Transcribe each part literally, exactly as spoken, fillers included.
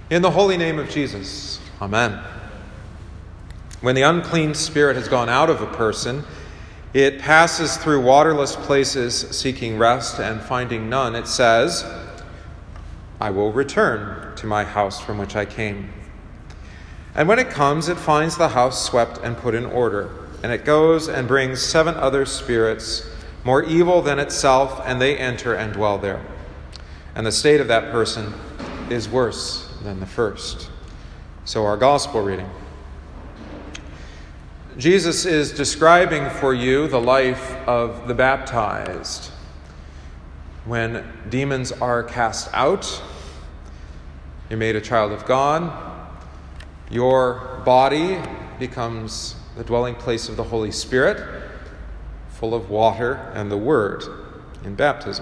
In the holy name of Jesus, amen. When the unclean spirit has gone out of a person, it passes through waterless places seeking rest, and finding none, it says, I will return to my house from which I came. And when it comes, it finds the house swept and put in order. And it goes and brings seven other spirits, more evil than itself, and they enter and dwell there. And the state of that person is worse than the first. So our gospel reading. Jesus is describing for you the life of the baptized. When demons are cast out, you're made a child of God. Your body becomes the dwelling place of the Holy Spirit, full of water and the Word in baptism.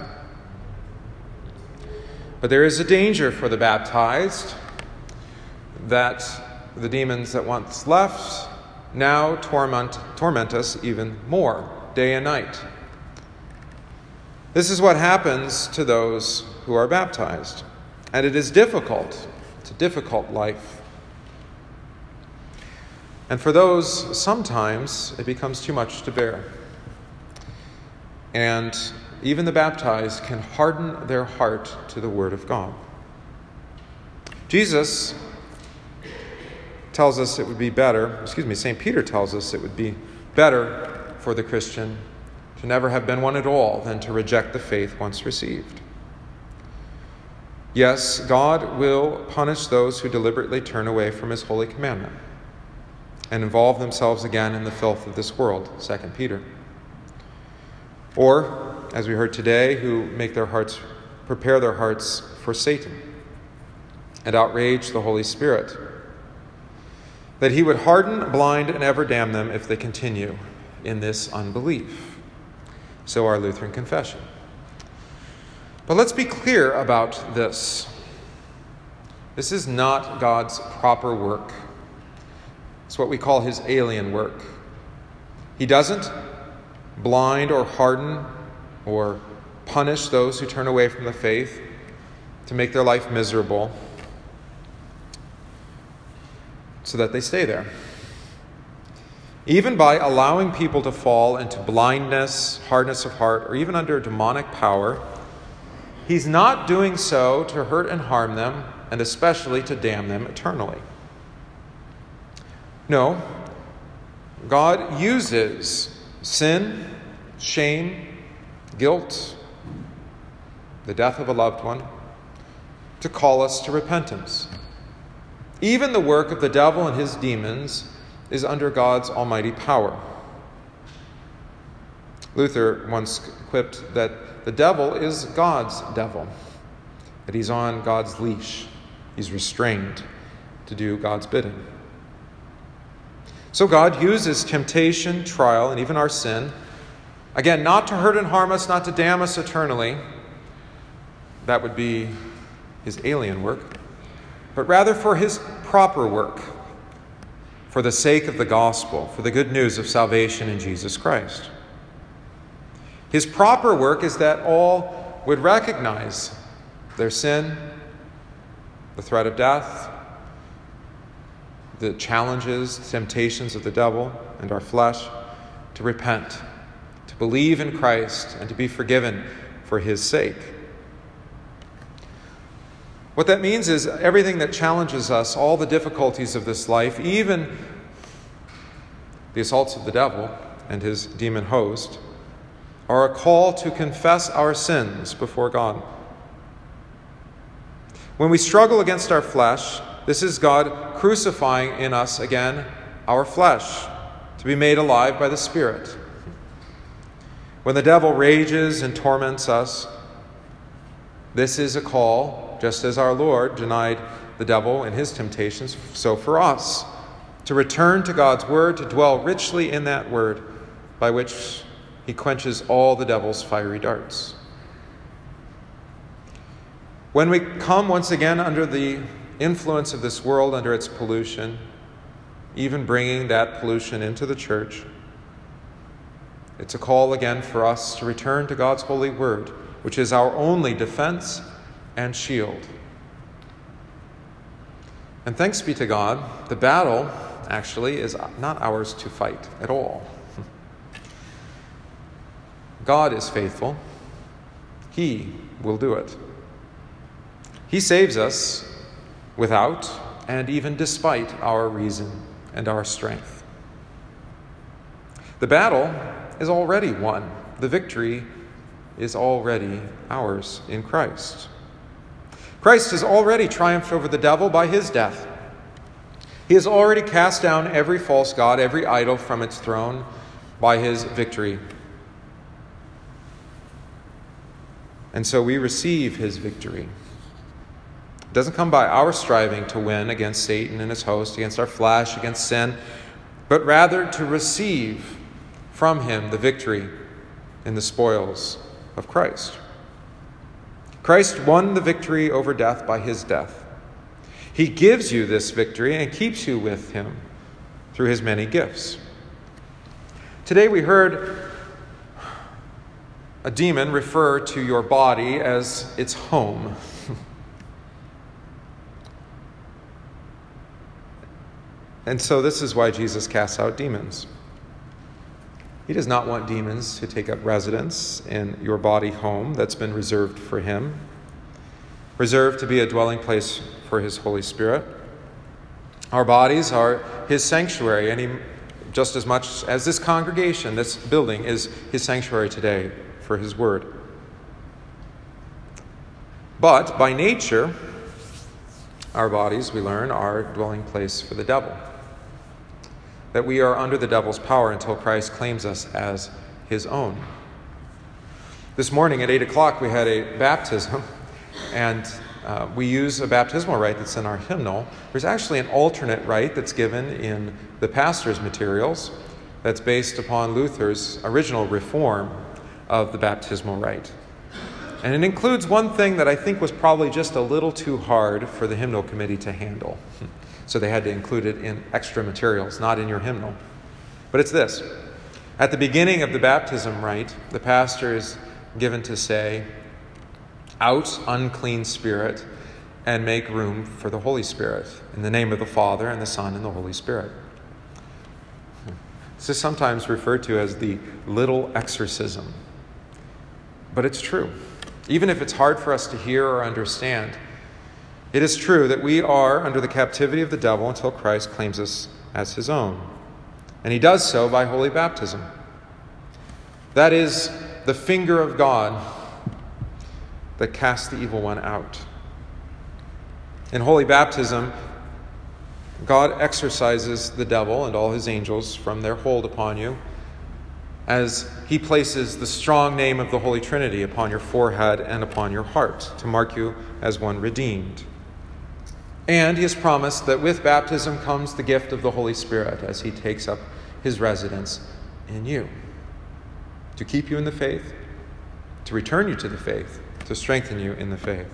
But there is a danger for the baptized that the demons that once left now torment, torment us even more, day and night. This is what happens to those who are baptized. And it is difficult. It's a difficult life. And for those, sometimes it becomes too much to bear. And even the baptized can harden their heart to the Word of God. Jesus tells us it would be better, excuse me, Saint Peter tells us it would be better for the Christian to never have been one at all than to reject the faith once received. Yes, God will punish those who deliberately turn away from his holy commandment and involve themselves again in the filth of this world, Second Peter. Or, as we heard today, who make their hearts, prepare their hearts for Satan and outrage the Holy Spirit, that he would harden, blind, and ever damn them if they continue in this unbelief. So our Lutheran confession. But let's be clear about this. This is not God's proper work. It's what we call his alien work. He doesn't blind or harden or punish those who turn away from the faith to make their life miserable so that they stay there. Even by allowing people to fall into blindness, hardness of heart, or even under demonic power, he's not doing so to hurt and harm them, and especially to damn them eternally. No, God uses sin, shame, guilt, the death of a loved one, to call us to repentance. Even the work of the devil and his demons is under God's almighty power. Luther once quipped that the devil is God's devil, that he's on God's leash. He's restrained to do God's bidding. So God uses temptation, trial, and even our sin, again, not to hurt and harm us, not to damn us eternally. That would be his alien work. But rather for his proper work, for the sake of the gospel, for the good news of salvation in Jesus Christ. His proper work is that all would recognize their sin, the threat of death, the challenges, temptations of the devil and our flesh, to repent, to believe in Christ, and to be forgiven for his sake. What that means is everything that challenges us, all the difficulties of this life, even the assaults of the devil and his demon host, are a call to confess our sins before God. When we struggle against our flesh, this is God crucifying in us again our flesh to be made alive by the Spirit. When the devil rages and torments us, this is a call, just as our Lord denied the devil in his temptations, so for us, to return to God's word, to dwell richly in that word, by which he quenches all the devil's fiery darts. When we come once again under the influence of this world, under its pollution, even bringing that pollution into the church, it's a call again for us to return to God's holy word, which is our only defense and shield. And thanks be to God, the battle actually is not ours to fight at all. God is faithful. He will do it. He saves us without and even despite our reason and our strength. The battle is already won. The victory is already ours in Christ. Christ has already triumphed over the devil by his death. He has already cast down every false god, every idol from its throne by his victory. And so we receive his victory. It doesn't come by our striving to win against Satan and his host, against our flesh, against sin, but rather to receive from him the victory in the spoils of Christ. Christ won the victory over death by his death. He gives you this victory and keeps you with him through his many gifts. Today we heard a demon refer to your body as its home. And so this is why Jesus casts out demons. He does not want demons to take up residence in your body home that's been reserved for him, reserved to be a dwelling place for his Holy Spirit. Our bodies are his sanctuary, and he, just as much as this congregation, this building, is his sanctuary today for his word. But by nature, our bodies, we learn, are a dwelling place for the devil. That we are under the devil's power until Christ claims us as his own. This morning at eight o'clock we had a baptism, and uh, we use a baptismal rite that's in our hymnal. There's actually an alternate rite that's given in the pastor's materials that's based upon Luther's original reform of the baptismal rite. And it includes one thing that I think was probably just a little too hard for the hymnal committee to handle. So they had to include it in extra materials, not in your hymnal. But it's this. At the beginning of the baptism rite, the pastor is given to say, "Out, unclean spirit, and make room for the Holy Spirit, in the name of the Father, and the Son, and the Holy Spirit." This is sometimes referred to as the little exorcism. But it's true. Even if it's hard for us to hear or understand, it is true that we are under the captivity of the devil until Christ claims us as his own. And he does so by holy baptism. That is the finger of God that casts the evil one out. In holy baptism, God exorcises the devil and all his angels from their hold upon you as he places the strong name of the Holy Trinity upon your forehead and upon your heart to mark you as one redeemed. And he has promised that with baptism comes the gift of the Holy Spirit as he takes up his residence in you, to keep you in the faith, to return you to the faith, to strengthen you in the faith.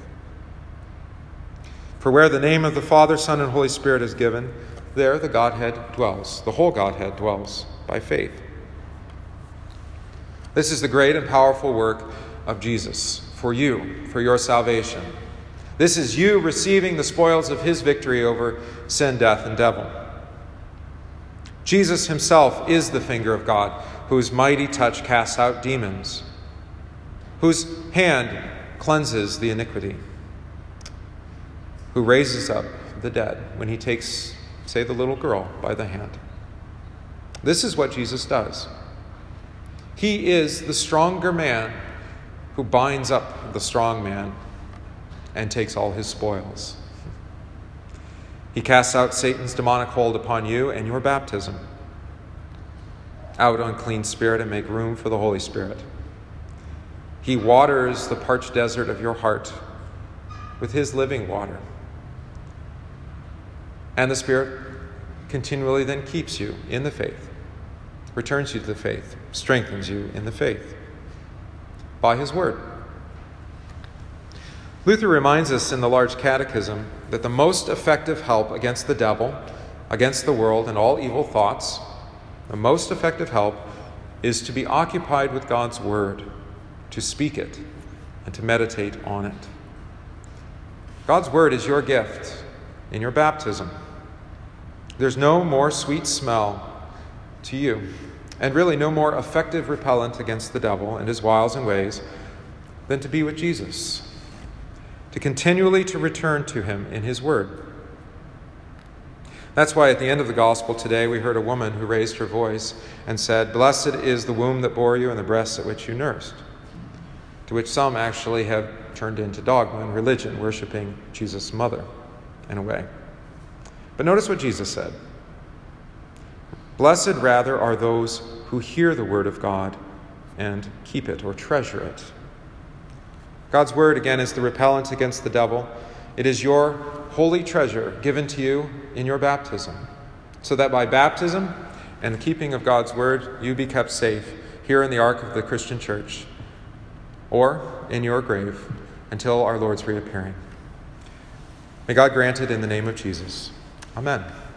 For where the name of the Father, Son, and Holy Spirit is given, there the Godhead dwells, the whole Godhead dwells by faith. This is the great and powerful work of Jesus for you, for your salvation. This is you receiving the spoils of his victory over sin, death, and devil. Jesus himself is the finger of God, whose mighty touch casts out demons, whose hand cleanses the iniquity, who raises up the dead when he takes, say, the little girl by the hand. This is what Jesus does. He is the stronger man who binds up the strong man and takes all his spoils. He casts out Satan's demonic hold upon you and your baptism. Out, unclean spirit, and make room for the Holy Spirit. He waters the parched desert of your heart with his living water. And the Spirit continually then keeps you in the faith, returns you to the faith, strengthens you in the faith by his word. Luther reminds us in the Large Catechism that the most effective help against the devil, against the world, and all evil thoughts, the most effective help is to be occupied with God's word, to speak it, and to meditate on it. God's word is your gift in your baptism. There's no more sweet smell to you, and really no more effective repellent against the devil and his wiles and ways than to be with Jesus, to continually to return to him in his word. That's why at the end of the gospel today we heard a woman who raised her voice and said, "Blessed is the womb that bore you and the breasts at which you nursed," to which some actually have turned into dogma and religion, worshiping Jesus' mother in a way. But notice what Jesus said. Blessed rather are those who hear the word of God and keep it or treasure it. God's word, again, is the repellent against the devil. It is your holy treasure given to you in your baptism, so that by baptism and the keeping of God's word, you be kept safe here in the ark of the Christian church or in your grave until our Lord's reappearing. May God grant it in the name of Jesus. Amen.